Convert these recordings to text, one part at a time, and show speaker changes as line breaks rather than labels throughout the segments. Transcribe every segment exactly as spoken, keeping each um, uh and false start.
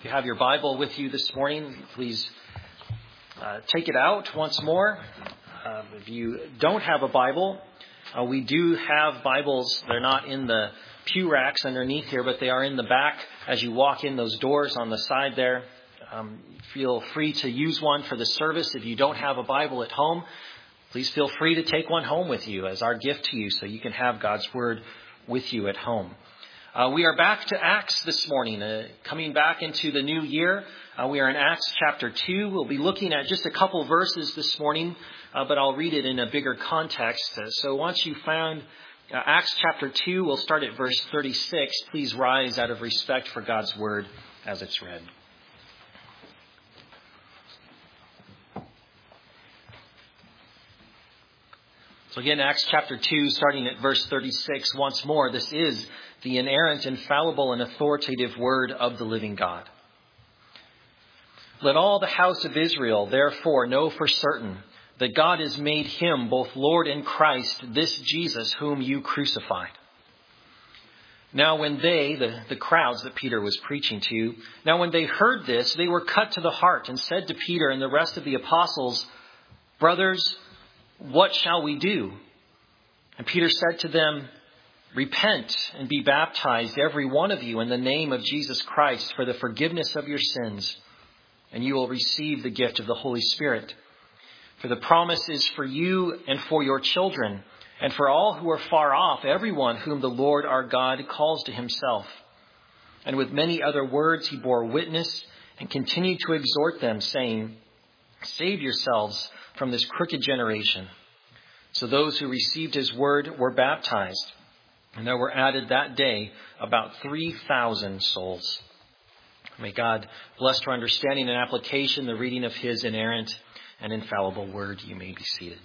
If you have your Bible with you this morning, please uh, take it out once more. Uh, if you don't have a Bible, uh, we do have Bibles. They're not in the pew racks underneath here, but they are in the back as you walk in those doors on the side there. Um, feel free to use one for the service. If you don't have a Bible at home, please feel free to take one home with you as our gift to you so you can have God's Word with you at home. Uh, we are back to Acts this morning, uh, coming back into the new year. Uh, we are in Acts chapter two. We'll be looking at just a couple verses this morning, uh, but I'll read it in a bigger context. Uh, so once you found uh, Acts chapter two, we'll start at verse thirty-six. Please rise out of respect for God's Word as it's read. So again, Acts chapter two, starting at verse thirty-six, once more, this is the inerrant, infallible, and authoritative word of the living God. Let all the house of Israel, therefore, know for certain that God has made him both Lord and Christ, this Jesus whom you crucified. Now when they, the, the crowds that Peter was preaching to, now when they heard this, they were cut to the heart and said to Peter and the rest of the apostles, "Brothers, what shall we do?" And Peter said to them, "Repent and be baptized, every one of you, in the name of Jesus Christ for the forgiveness of your sins, and you will receive the gift of the Holy Spirit. For the promise is for you and for your children, and for all who are far off, everyone whom the Lord our God calls to himself." And with many other words he bore witness and continued to exhort them, saying, "Save yourselves from this crooked generation." So those who received his word were baptized, and there were added that day about three thousand souls. May God bless to our understanding and application the reading of his inerrant and infallible word. You may be seated.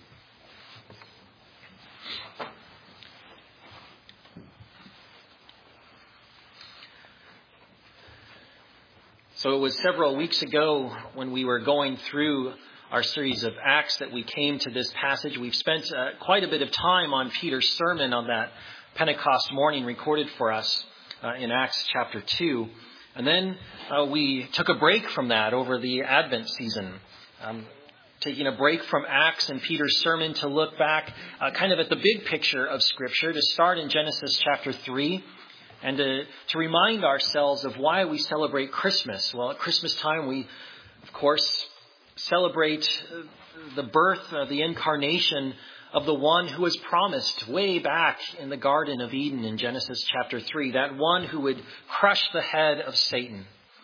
So it was several weeks ago when we were going through our series of Acts that we came to this passage. We've spent uh, quite a bit of time on Peter's sermon on that Pentecost morning recorded for us uh, in Acts chapter two. And then uh, we took a break from that over the Advent season, um, taking a break from Acts and Peter's sermon to look back uh, kind of at the big picture of Scripture, to start in Genesis chapter three and to, to remind ourselves of why we celebrate Christmas. Well, at Christmas time, we, of course, celebrate the birth, uh, the incarnation of the one who was promised way back in the Garden of Eden in Genesis chapter three, that one who would crush the head of Satan.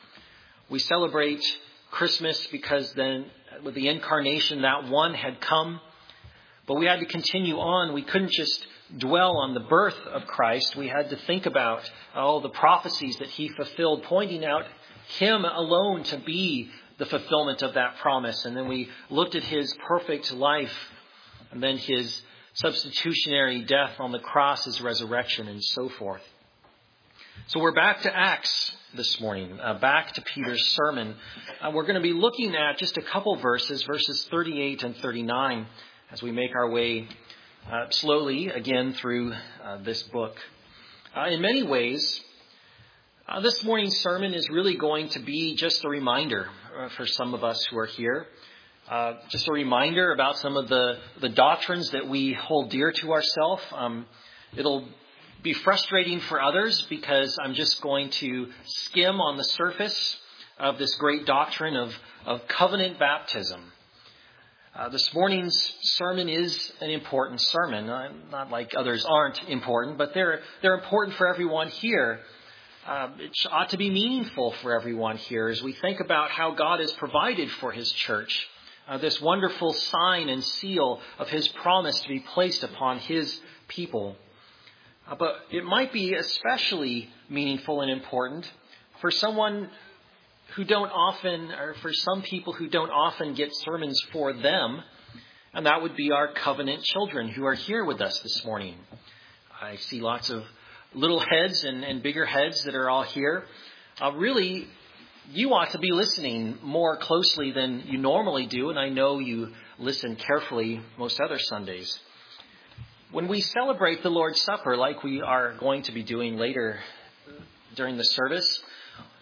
We celebrate Christmas because then with the incarnation, that one had come, but we had to continue on. We couldn't just dwell on the birth of Christ. We had to think about all the prophecies that he fulfilled, pointing out him alone to be the fulfillment of that promise. And then we looked at his perfect life, and then his substitutionary death on the cross, his resurrection, and so forth. So we're back to Acts this morning, uh, back to Peter's sermon. Uh, we're going to be looking at just a couple verses, verses thirty-eight and thirty-nine, as we make our way uh, slowly again through uh, this book. Uh, in many ways, uh, this morning's sermon is really going to be just a reminder uh, for some of us who are here. Uh, just a reminder about some of the, the doctrines that we hold dear to ourselves. Um, it'll be frustrating for others because I'm just going to skim on the surface of this great doctrine of, of covenant baptism. Uh, this morning's sermon is an important sermon. Uh, not like others aren't important, but they're, they're important for everyone here. Uh, it ought to be meaningful for everyone here as we think about how God has provided for his church. Uh, this wonderful sign and seal of his promise to be placed upon his people. Uh, but it might be especially meaningful and important for someone who don't often, or for some people who don't often get sermons for them. And that would be our covenant children who are here with us this morning. I see lots of little heads and, and bigger heads that are all here. Uh, really, you ought to be listening more closely than you normally do, and I know you listen carefully most other Sundays. When we celebrate the Lord's Supper, like we are going to be doing later during the service,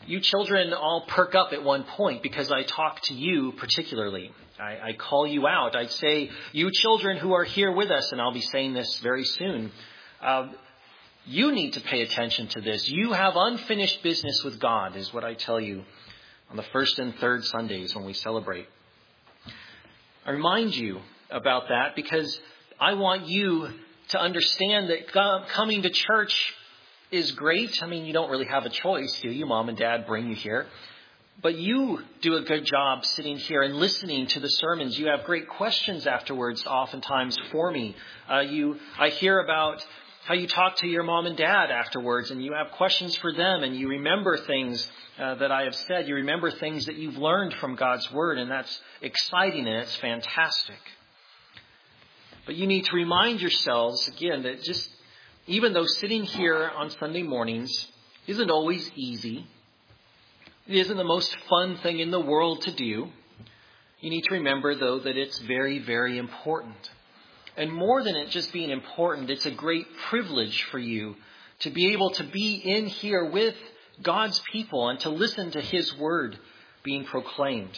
You children all perk up at one point because I talk to you particularly. I, I call you out. I say, you children who are here with us, and I'll be saying this very soon, uh, you need to pay attention to this. You have unfinished business with God, is what I tell you on the first and third Sundays when we celebrate. I remind you about that because I want you to understand that coming to church is great. I mean, you don't really have a choice, do you? Mom and Dad bring you here. But you do a good job sitting here and listening to the sermons. You have great questions afterwards, oftentimes for me. Uh, you, I hear about how you talk to your mom and dad afterwards, and you have questions for them, and you remember things uh, that I have said. You remember things that you've learned from God's Word, and that's exciting and it's fantastic. But you need to remind yourselves, again, that just even though sitting here on Sunday mornings isn't always easy, it isn't the most fun thing in the world to do, you need to remember, though, that it's very, very important. And more than it just being important, it's a great privilege for you to be able to be in here with God's people and to listen to His Word being proclaimed.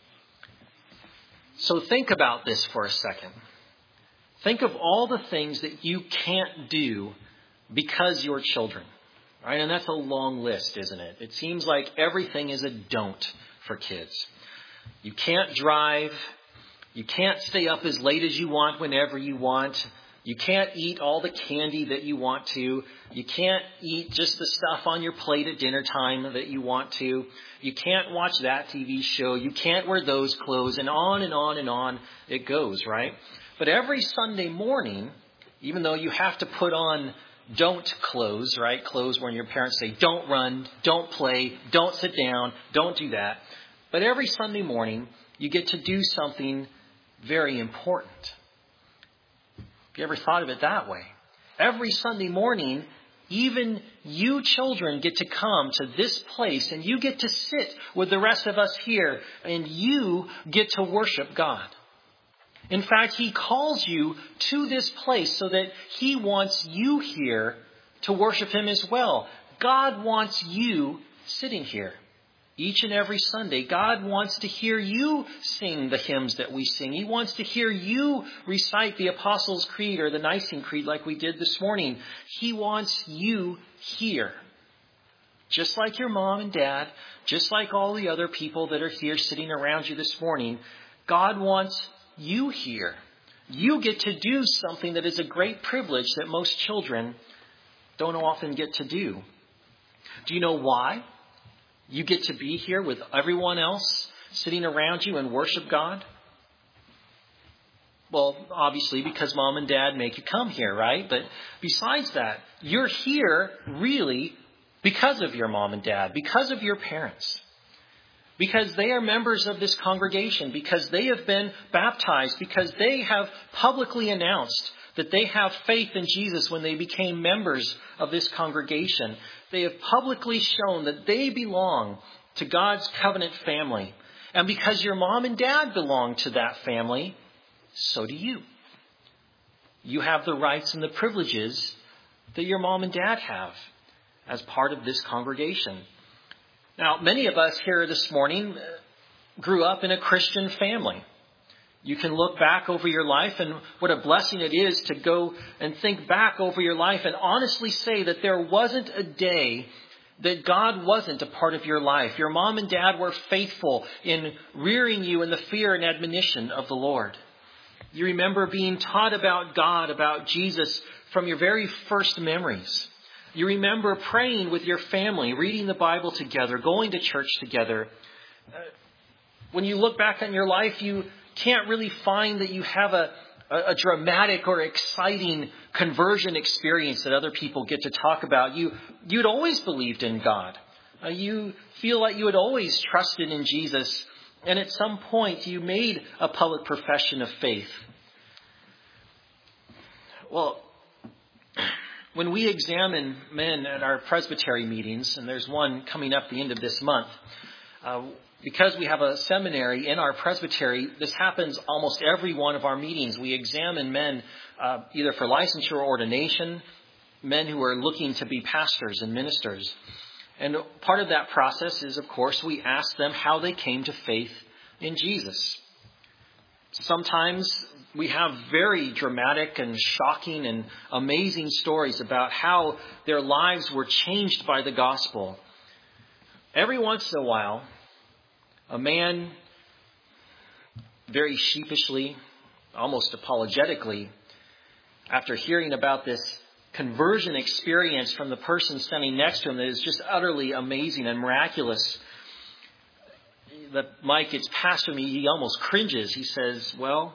So think about this for a second. Think of all the things that you can't do because you're children. Right? And that's a long list, isn't it? It seems like everything is a don't for kids. You can't drive. You can't stay up as late as you want whenever you want. You can't eat all the candy that you want to. You can't eat just the stuff on your plate at dinner time that you want to. You can't watch that T V show. You can't wear those clothes, and on and on and on it goes, right? But every Sunday morning, even though you have to put on don't clothes, right? Clothes when your parents say, don't run, don't play, don't sit down, don't do that. But every Sunday morning, you get to do something very important. Have you ever thought of it that way? Every Sunday morning, even you children get to come to this place and you get to sit with the rest of us here and you get to worship God. In fact, He calls you to this place so that He wants you here to worship Him as well. God wants you sitting here. Each and every Sunday, God wants to hear you sing the hymns that we sing. He wants to hear you recite the Apostles' Creed or the Nicene Creed like we did this morning. He wants you here. Just like your mom and dad, just like all the other people that are here sitting around you this morning, God wants you here. You get to do something that is a great privilege that most children don't often get to do. Do you know why? You get to be here with everyone else sitting around you and worship God? Well, obviously because mom and dad make you come here, right? But besides that, you're here really because of your mom and dad, because of your parents, because they are members of this congregation, because they have been baptized, because they have publicly announced that they have faith in Jesus when they became members of this congregation. They have publicly shown that they belong to God's covenant family. And because your mom and dad belong to that family, so do you. You have the rights and the privileges that your mom and dad have as part of this congregation. Now, many of us here this morning grew up in a Christian family. You can look back over your life, and what a blessing it is to go and think back over your life and honestly say that there wasn't a day that God wasn't a part of your life. Your mom and dad were faithful in rearing you in the fear and admonition of the Lord. You remember being taught about God, about Jesus from your very first memories. You remember praying with your family, reading the Bible together, going to church together. When you look back on your life, you can't really find that you have a, a, a dramatic or exciting conversion experience that other people get to talk about. You, you'd always believed in God. Uh, you feel like you had always trusted in Jesus. And at some point you made a public profession of faith. Well, when we examine men at our presbytery meetings, and there's one coming up the end of this month, uh, because we have a seminary in our presbytery, this happens almost every one of our meetings. We examine men uh, either for licensure or ordination, men who are looking to be pastors and ministers. And part of that process is, of course, we ask them how they came to faith in Jesus. Sometimes we have very dramatic and shocking and amazing stories about how their lives were changed by the gospel. Every once in a while, a man very sheepishly, almost apologetically, after hearing about this conversion experience from the person standing next to him that is just utterly amazing and miraculous, that Mike gets past him, he almost cringes. He says, well,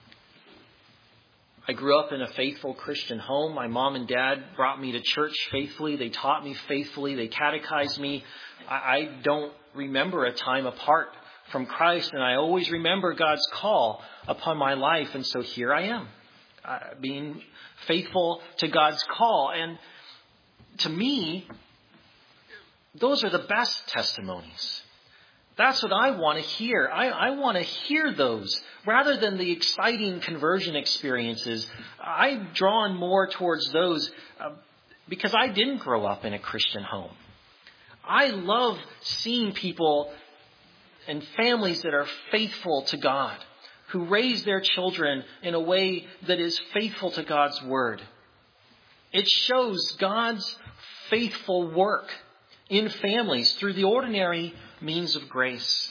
I grew up in a faithful Christian home. My mom and dad brought me to church faithfully. They taught me faithfully. They catechized me. I, I don't remember a time apart from Christ, and I always remember God's call upon my life. And so here I am, uh, being faithful to God's call. And to me, those are the best testimonies. That's what I want to hear. I, I want to hear those rather than the exciting conversion experiences. I'm drawn more towards those uh, because I didn't grow up in a Christian home. I love seeing people and families that are faithful to God, who raise their children in a way that is faithful to God's word. It shows God's faithful work in families through the ordinary means of grace.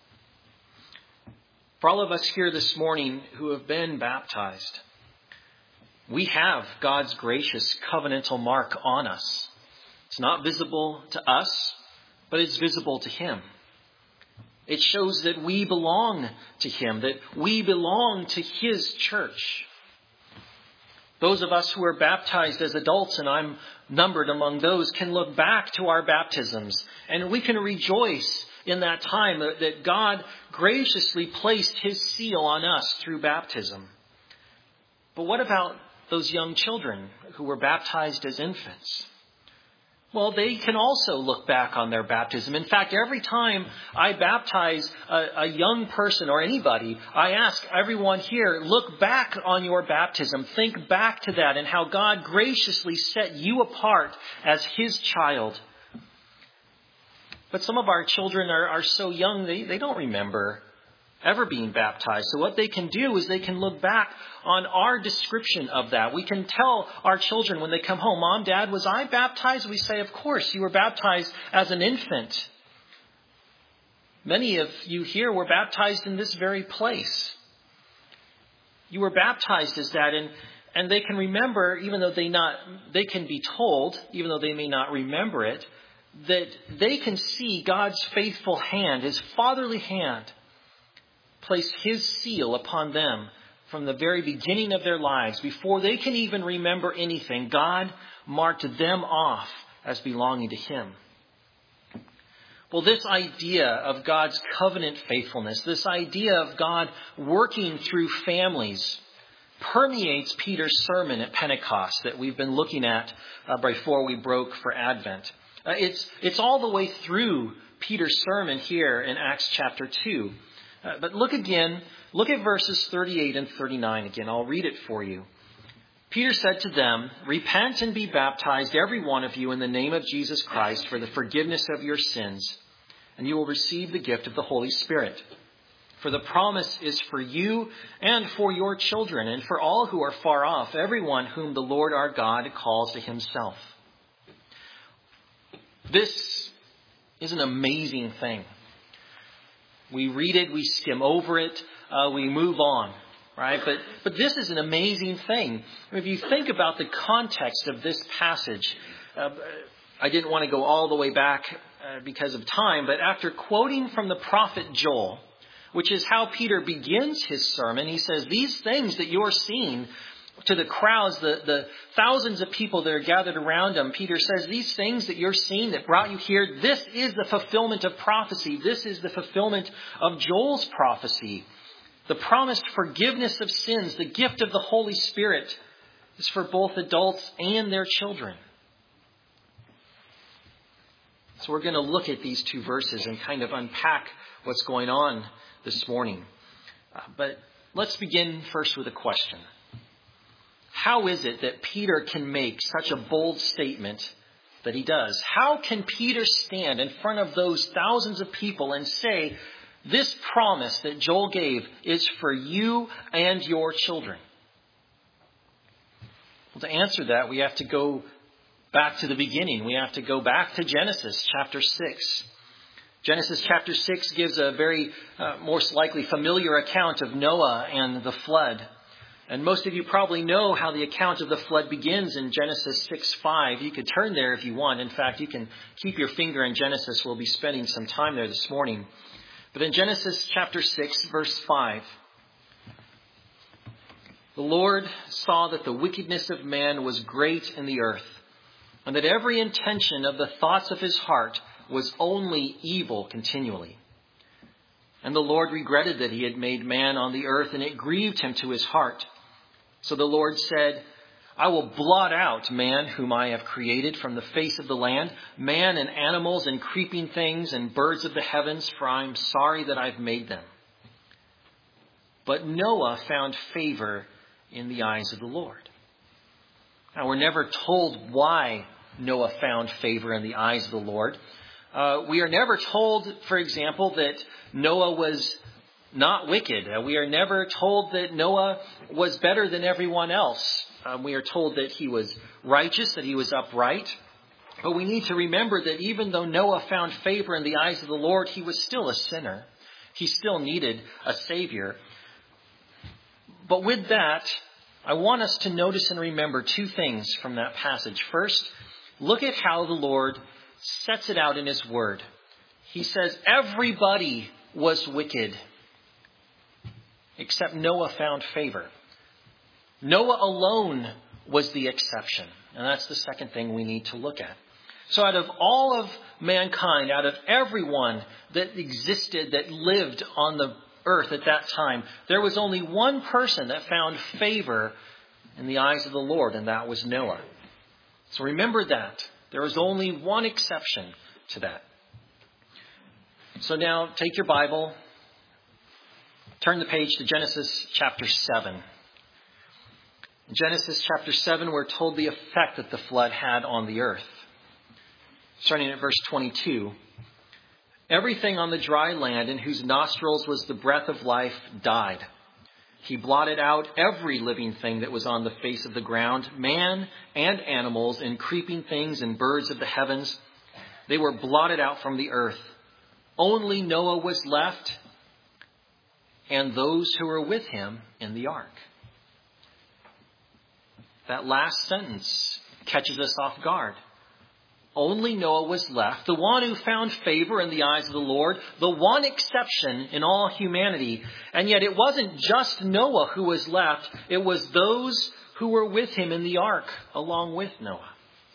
For all of us here this morning who have been baptized, we have God's gracious covenantal mark on us. It's not visible to us, but it's visible to Him. It shows that we belong to Him, that we belong to His church. Those of us who are baptized as adults, and I'm numbered among those, can look back to our baptisms and we can rejoice in that time that God graciously placed His seal on us through baptism. But what about those young children who were baptized as infants? Well, they can also look back on their baptism. In fact, every time I baptize a, a young person or anybody, I ask everyone here, look back on your baptism. Think back to that and how God graciously set you apart as His child. But some of our children are, are so young, they, they don't remember ever being baptized. So what they can do is they can look back on our description of that. We can tell our children when they come home, Mom, Dad, was I baptized? We say, of course, you were baptized as an infant. Many of you here were baptized in this very place. You were baptized as that, and, and they can remember, even though they not, they can be told, even though they may not remember it, that they can see God's faithful hand, His fatherly hand, place His seal upon them from the very beginning of their lives. Before they can even remember anything, God marked them off as belonging to Him. Well, this idea of God's covenant faithfulness, this idea of God working through families, permeates Peter's sermon at Pentecost that we've been looking at uh, before we broke for Advent. Uh, it's, it's all the way through Peter's sermon here in Acts chapter two. Uh, but look again, look at verses thirty-eight and thirty-nine again. I'll read it for you. Peter said to them, "Repent and be baptized, every one of you, in the name of Jesus Christ for the forgiveness of your sins, and you will receive the gift of the Holy Spirit. For the promise is for you and for your children and for all who are far off, everyone whom the Lord our God calls to Himself." This is an amazing thing. We read it, we skim over it, uh, we move on, right? But but this is an amazing thing. If you think about the context of this passage, uh, I didn't want to go all the way back uh, because of time, but after quoting from the prophet Joel, which is how Peter begins his sermon, he says, "These things that you're seeing," to the crowds, the, the thousands of people that are gathered around him, Peter says, "These things that you're seeing that brought you here, this is the fulfillment of prophecy. This is the fulfillment of Joel's prophecy. The promised forgiveness of sins, the gift of the Holy Spirit, is for both adults and their children." So we're going to look at these two verses and kind of unpack what's going on this morning. Uh, but let's begin first with a question. How is it that Peter can make such a bold statement that he does. How can Peter stand in front of those thousands of people and say, this promise that Joel gave is for you and your children? Well, to answer that, we have to go back to the beginning. We have to go back to Genesis chapter six. Genesis chapter six gives a very, uh, most likely familiar account of Noah and the flood. And most of you probably know how the account of the flood begins in Genesis six five. You could turn there if you want. In fact, you can keep your finger in Genesis. We'll be spending some time there this morning. But in Genesis chapter six, verse five, the Lord saw that the wickedness of man was great in the earth, and that every intention of the thoughts of his heart was only evil continually. And the Lord regretted that he had made man on the earth, and it grieved him to his heart. So the Lord said, I will blot out man whom I have created from the face of the land, man and animals and creeping things and birds of the heavens, for I am sorry that I've made them. But Noah found favor in the eyes of the Lord. Now, we're never told why Noah found favor in the eyes of the Lord. Uh, we are never told, for example, that Noah was not wicked. Uh, we are never told that Noah was better than everyone else. Um, we are told that he was righteous, that he was upright. But we need to remember that even though Noah found favor in the eyes of the Lord, he was still a sinner. He still needed a Savior. But with that, I want us to notice and remember two things from that passage. First, look at how the Lord sets it out in his word. He says everybody was wicked, except Noah found favor. Noah alone was the exception. And that's the second thing we need to look at. So out of all of mankind, out of everyone that existed, that lived on the earth at that time, there was only one person that found favor in the eyes of the Lord, and that was Noah. So remember that. There is only one exception to that. So now take your Bible, turn the page to Genesis chapter seven. In Genesis chapter seven, we're told the effect that the flood had on the earth. Starting at verse twenty-two. Everything on the dry land in whose nostrils was the breath of life died. He blotted out every living thing that was on the face of the ground, man and animals and creeping things and birds of the heavens. They were blotted out from the earth. Only Noah was left and those who were with him in the ark. That last sentence catches us off guard. Only Noah was left, the one who found favor in the eyes of the Lord, the one exception in all humanity. And yet it wasn't just Noah who was left. It was those who were with him in the ark along with Noah.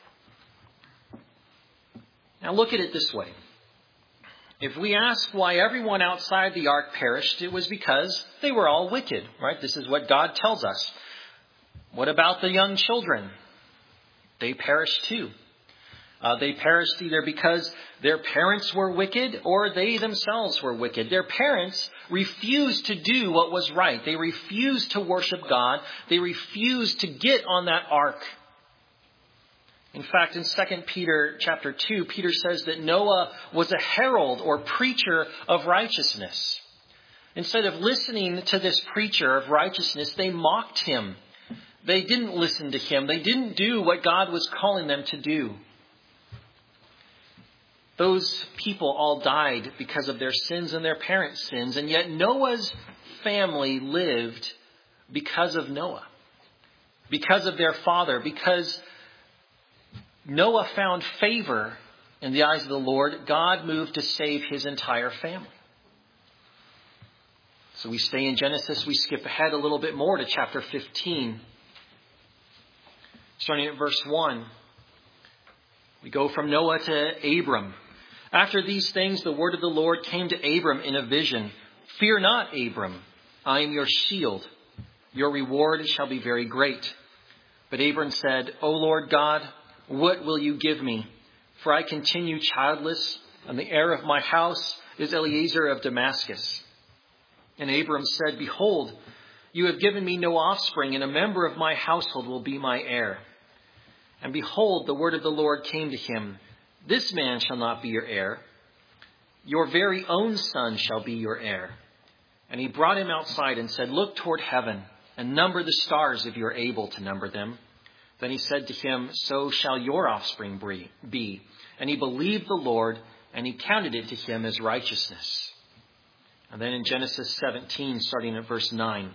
Now look at it this way. If we ask why everyone outside the ark perished, it was because they were all wicked, right? This is what God tells us. What about the young children? They perished too. Uh, they perished either because their parents were wicked or they themselves were wicked. Their parents refused to do what was right. They refused to worship God. They refused to get on that ark. In fact, in Second Peter chapter two, Peter says that Noah was a herald or preacher of righteousness. Instead of listening to this preacher of righteousness, they mocked him. They didn't listen to him. They didn't do what God was calling them to do. Those people all died because of their sins and their parents' sins. And yet Noah's family lived because of Noah. Because of their father. Because Noah found favor in the eyes of the Lord, God moved to save his entire family. So we stay in Genesis. We skip ahead a little bit more to chapter fifteen. Starting at verse one. We go from Noah to Abram. After these things, the word of the Lord came to Abram in a vision. Fear not, Abram. I am your shield. Your reward shall be very great. But Abram said, O Lord God, what will you give me? For I continue childless, and the heir of my house is Eliezer of Damascus. And Abram said, Behold, you have given me no offspring, and a member of my household will be my heir. And behold, the word of the Lord came to him, this man shall not be your heir. Your very own son shall be your heir. And he brought him outside and said, look toward heaven and number the stars if you are able to number them. Then he said to him, so shall your offspring be. And he believed the Lord, and he counted it to him as righteousness. And then in Genesis seventeen, starting at verse nine.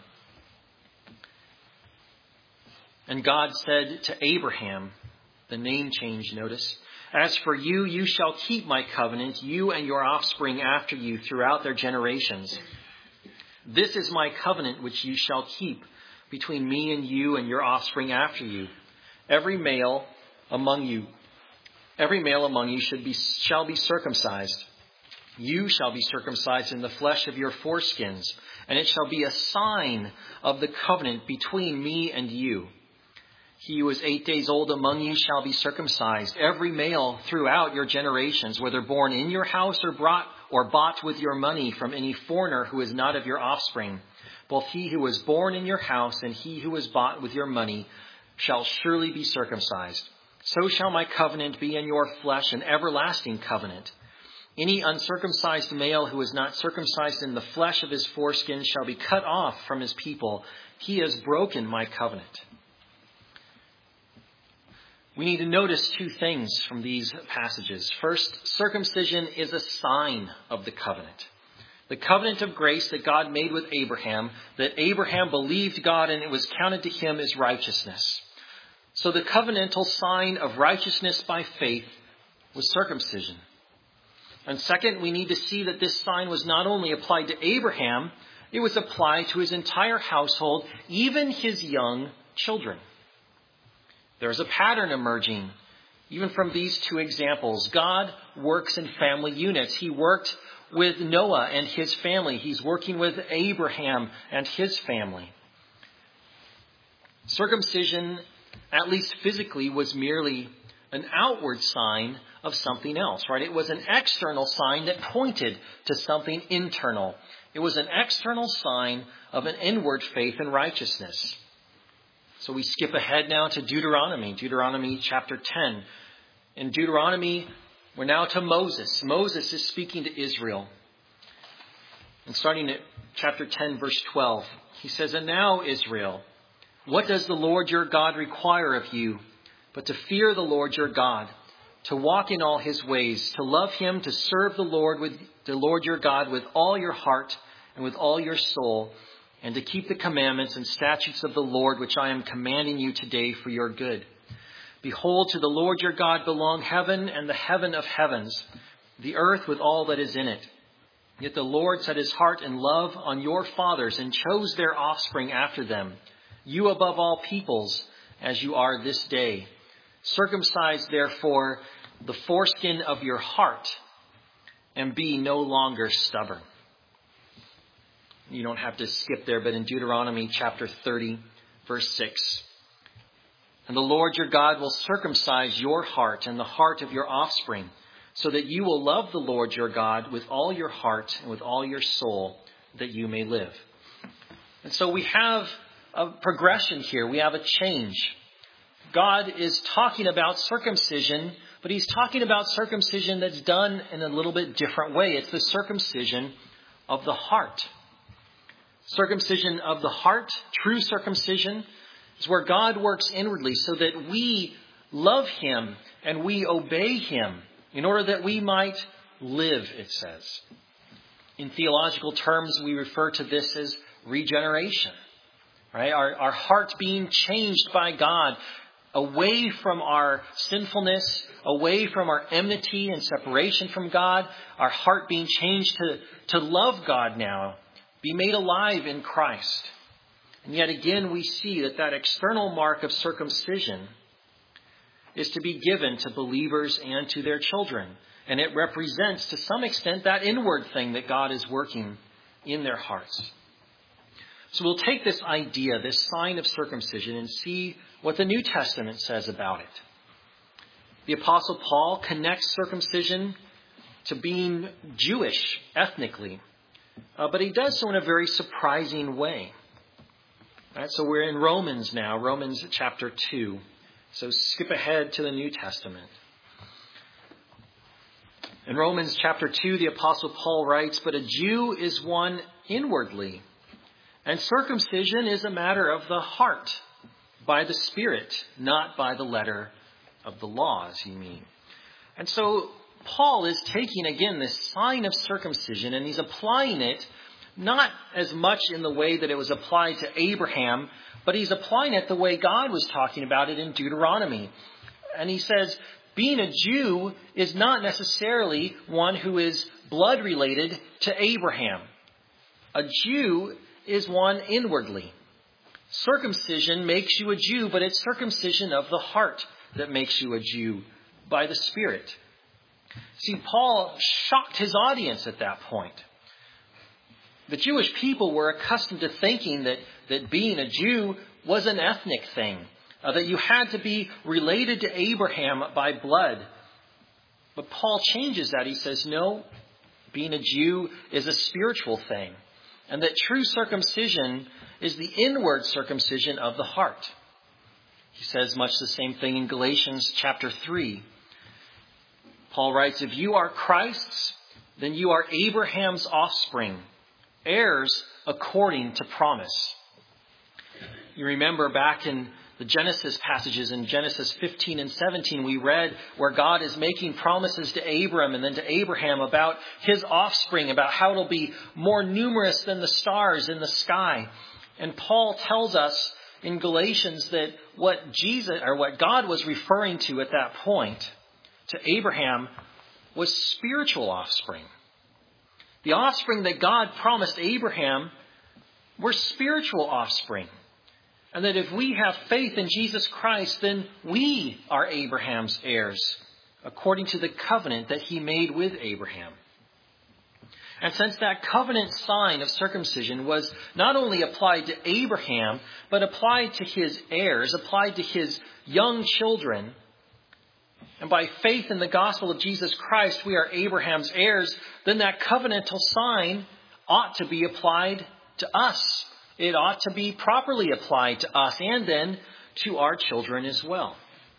And God said to Abraham, the name change, notice, as for you, you shall keep my covenant, you and your offspring after you throughout their generations. This is my covenant which you shall keep between me and you and your offspring after you. Every male among you, every male among you should be, shall be circumcised. You shall be circumcised in the flesh of your foreskins, and it shall be a sign of the covenant between me and you. He who is eight days old among you shall be circumcised, every male throughout your generations, whether born in your house or brought or bought with your money from any foreigner who is not of your offspring. Both he who is born in your house and he who is bought with your money shall surely be circumcised. So shall my covenant be in your flesh, an everlasting covenant. Any uncircumcised male who is not circumcised in the flesh of his foreskin shall be cut off from his people. He has broken my covenant. We need to notice two things from these passages. First, circumcision is a sign of the covenant. The covenant of grace that God made with Abraham, that Abraham believed God and it was counted to him as righteousness. So the covenantal sign of righteousness by faith was circumcision. And second, we need to see that this sign was not only applied to Abraham, it was applied to his entire household, even his young children. There's a pattern emerging, even from these two examples. God works in family units. He worked with Noah and his family. He's working with Abraham and his family. Circumcision, at least physically, was merely an outward sign of something else, right? It was an external sign that pointed to something internal. It was an external sign of an inward faith and righteousness. So we skip ahead now to Deuteronomy, Deuteronomy chapter ten. In Deuteronomy, we're now to Moses. Moses is speaking to Israel. And starting at chapter ten, verse twelve, he says, and now, Israel, what does the Lord your God require of you, but to fear the Lord your God, to walk in all his ways, to love him, to serve the Lord with the Lord your God with all your heart and with all your soul, and to keep the commandments and statutes of the Lord, which I am commanding you today for your good. Behold, to the Lord your God belong heaven and the heaven of heavens, the earth with all that is in it. Yet the Lord set his heart and love on your fathers and chose their offspring after them, you above all peoples, as you are this day. Circumcise, therefore, the foreskin of your heart, and be no longer stubborn. You don't have to skip there, but in Deuteronomy chapter thirty, verse six. And the Lord your God will circumcise your heart and the heart of your offspring, so that you will love the Lord your God with all your heart and with all your soul, that you may live. And so we have a progression here. We have a change. God is talking about circumcision, but he's talking about circumcision that's done in a little bit different way. It's the circumcision of the heart. Circumcision of the heart, true circumcision, is where God works inwardly so that we love him and we obey him in order that we might live, it says. In theological terms, we refer to this as regeneration. Right? Our, our heart being changed by God away from our sinfulness, away from our enmity and separation from God, our heart being changed to, to love God now, be made alive in Christ. And yet again, we see that that external mark of circumcision is to be given to believers and to their children. And it represents, to some extent, that inward thing that God is working in their hearts. So we'll take this idea, this sign of circumcision, and see what the New Testament says about it. The Apostle Paul connects circumcision to being Jewish ethnically. Uh, but he does so in a very surprising way. Right, so we're in Romans now, Romans chapter two. So skip ahead to the New Testament. In Romans chapter two, the Apostle Paul writes, "But a Jew is one inwardly, and circumcision is a matter of the heart, by the Spirit, not by the letter of the law," as you mean. And so Paul is taking again this sign of circumcision, and he's applying it not as much in the way that it was applied to Abraham, but he's applying it the way God was talking about it in Deuteronomy. And he says, being a Jew is not necessarily one who is blood related to Abraham. A Jew is one inwardly. Circumcision makes you a Jew, but it's circumcision of the heart that makes you a Jew by the Spirit. See, Paul shocked his audience at that point. The Jewish people were accustomed to thinking that, that being a Jew was an ethnic thing, uh, that you had to be related to Abraham by blood. But Paul changes that. He says, no, being a Jew is a spiritual thing, and that true circumcision is the inward circumcision of the heart. He says much the same thing in Galatians chapter three. Paul writes, "If you are Christ's, then you are Abraham's offspring, heirs according to promise." You remember back in the Genesis passages in Genesis fifteen and seventeen, we read where God is making promises to Abram and then to Abraham about his offspring, about how it'll be more numerous than the stars in the sky. And Paul tells us in Galatians that what Jesus or what God was referring to at that point to Abraham was spiritual offspring. The offspring that God promised Abraham were spiritual offspring. And that if we have faith in Jesus Christ, then we are Abraham's heirs, according to the covenant that he made with Abraham. And since that covenant sign of circumcision was not only applied to Abraham, but applied to his heirs, applied to his young children, and by faith in the gospel of Jesus Christ, we are Abraham's heirs, then that covenantal sign ought to be applied to us. It ought to be properly applied to us and then to our children as well.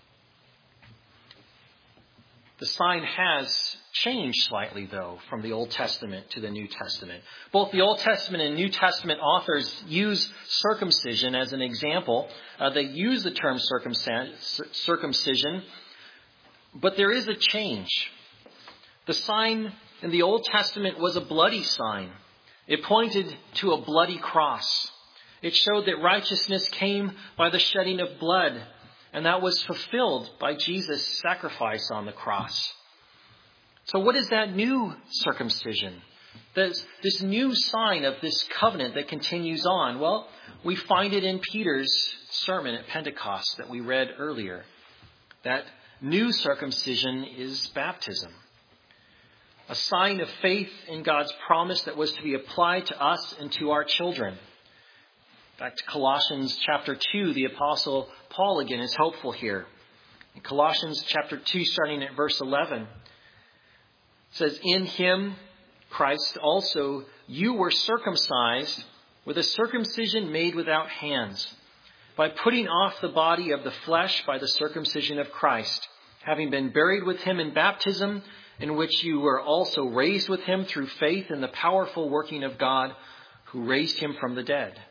The sign has changed slightly, though, from the Old Testament to the New Testament. Both the Old Testament and New Testament authors use circumcision as an example. Uh, they use the term circumcision, but there is a change. The sign in the Old Testament was a bloody sign. It pointed to a bloody cross. It showed that righteousness came by the shedding of blood, and that was fulfilled by Jesus' sacrifice on the cross. So what is that new circumcision? This, this new sign of this covenant that continues on? Well, we find it in Peter's sermon at Pentecost that we read earlier. That new circumcision is baptism. A sign of faith in God's promise that was to be applied to us and to our children. Back to Colossians chapter two, the Apostle Paul again is hopeful here. In Colossians chapter two, starting at verse eleven, it says, "In him, Christ, also you were circumcised with a circumcision made without hands, by putting off the body of the flesh by the circumcision of Christ, having been buried with him in baptism, in which you were also raised with him through faith in the powerful working of God who raised him from the dead."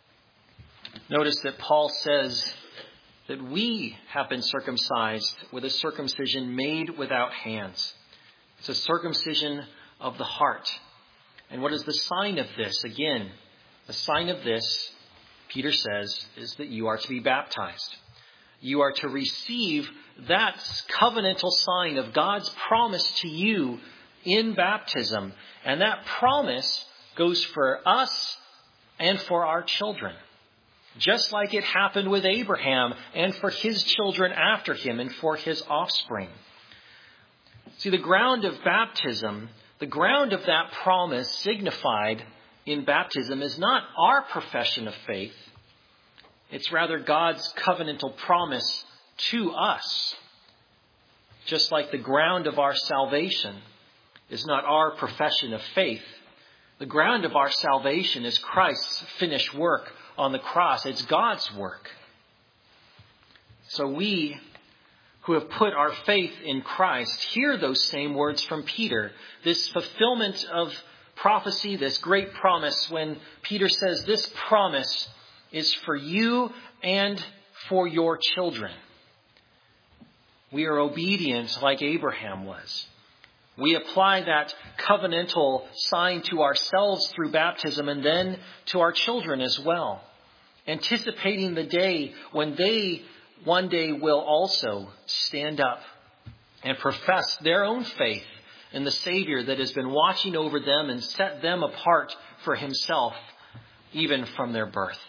Notice that Paul says that we have been circumcised with a circumcision made without hands. It's a circumcision of the heart. And what is the sign of this? Again, the sign of this, Peter says, is that you are to be baptized. You are to receive that covenantal sign of God's promise to you in baptism. And that promise goes for us and for our children. Just like it happened with Abraham and for his children after him and for his offspring. See, the ground of baptism, the ground of that promise signified in baptism is not our profession of faith. It's rather God's covenantal promise to us. Just like the ground of our salvation is not our profession of faith. The ground of our salvation is Christ's finished work on the cross. It's God's work. So we who have put our faith in Christ hear those same words from Peter. This fulfillment of prophecy, this great promise, when Peter says this promise is for you and for your children. We are obedient like Abraham was. We apply that covenantal sign to ourselves through baptism and then to our children as well, anticipating the day when they one day will also stand up and profess their own faith in the Savior that has been watching over them and set them apart for himself, even from their birth.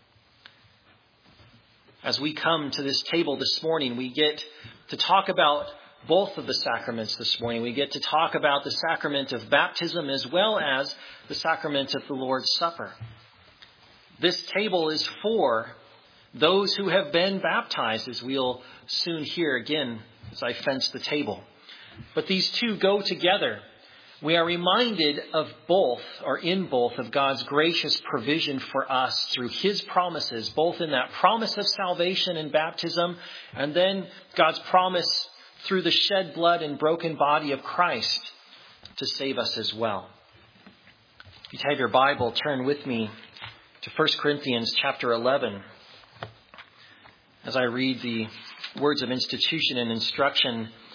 As we come to this table this morning, we get to talk about both of the sacraments this morning. We get to talk about the sacrament of baptism as well as the sacrament of the Lord's Supper. This table is for those who have been baptized, as we'll soon hear again as I fence the table. But these two go together. We are reminded of both, or in both, of God's gracious provision for us through his promises, both in that promise of salvation and baptism, and then God's promise through the shed blood and broken body of Christ to save us as well. If you have your Bible, turn with me to First Corinthians chapter eleven. As I read the words of institution and instruction